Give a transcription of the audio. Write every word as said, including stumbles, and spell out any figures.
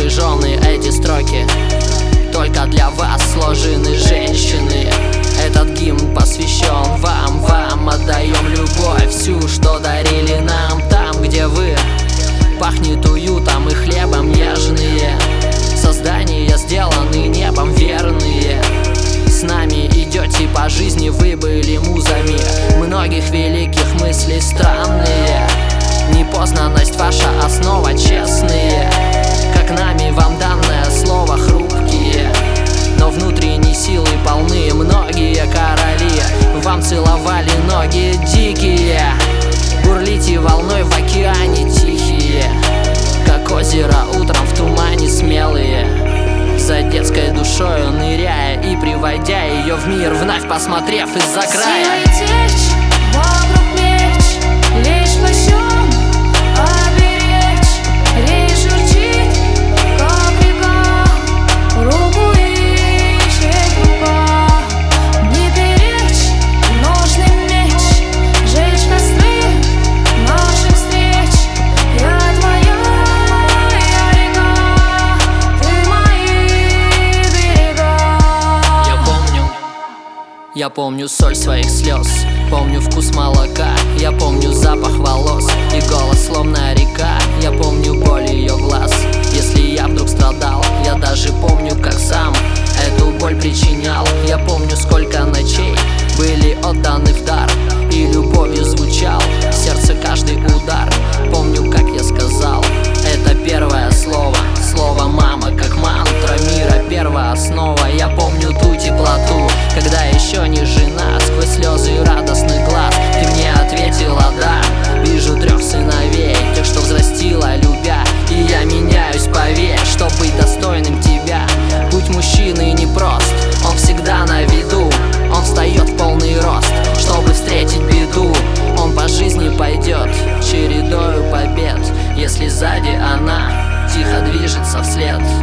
напряженные эти строки только для вас сложены, женщины. Этот гимн посвящен вам, вам отдаем любовь всю, что дарили нам там, где вы. Пахнет уютом и хлебом нежные создания, сделаны небом верные. С нами идете по жизни, вы были музами многих великих мыслей странные. Непознанность ваша основа, честные, как нами вам данное слово, хрупкие, но внутренней силы полны многие короли. Вам целовали ноги дикие, бурлите волной в океане тихие, как озеро утром в тумане смелые, за детской душою ныряя и приводя ее в мир, вновь посмотрев из-за края. Силой течь, вокруг меч, лишь пощем оберечь. Речь журчит, как река, руку ищет рука. Не беречь ножный меч, жечь костры наших встреч. Я твоя, я река, ты мои берега. Я помню, я помню соль своих слез, помню вкус молока, я помню запах волос и голос словно река. Я помню боль ее глаз, если я вдруг страдал. Я даже помню, как сам эту боль причинял. Я помню, сколько ночей были отданы в дар, и любовью звучал в сердце каждый удар. Помню, как я сказал это первое слово, слово мама, как мантра мира, первооснова. Я помню ту теплоту, когда еще не жена, сквозь слезы радостных глаз ты мне ответила да. Вижу трех сыновей, тех, что взрастила, любя, и я меняюсь, поверь, чтоб быть достойным тебя. Путь мужчины непрост, он всегда на виду, он встает в полный рост, чтобы встретить беду. Он по жизни пойдет чередою побед, если сзади она тихо движется вслед.